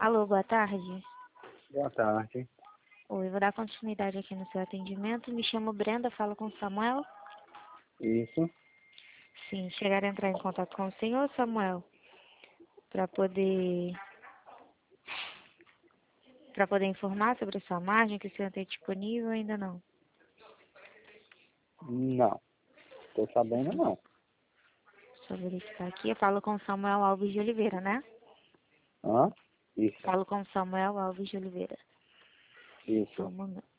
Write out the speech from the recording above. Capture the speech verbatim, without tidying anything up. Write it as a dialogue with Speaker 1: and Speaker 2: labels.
Speaker 1: Alô, boa tarde.
Speaker 2: Boa tarde.
Speaker 1: Oi, vou dar continuidade aqui no seu atendimento. Me chamo Brenda, falo com o Samuel.
Speaker 2: Isso.
Speaker 1: Sim, chegaram a entrar em contato com o senhor, Samuel, para poder para poder informar sobre a sua margem, que o senhor tem disponível, ainda não.
Speaker 2: Não. Tô sabendo não.
Speaker 1: Deixa eu verificar aqui. Eu falo com o Samuel Alves de Oliveira, né?
Speaker 2: Hã? Isso.
Speaker 1: Falo com o Samuel Alves de Oliveira. Só
Speaker 2: Isso.
Speaker 1: um momento.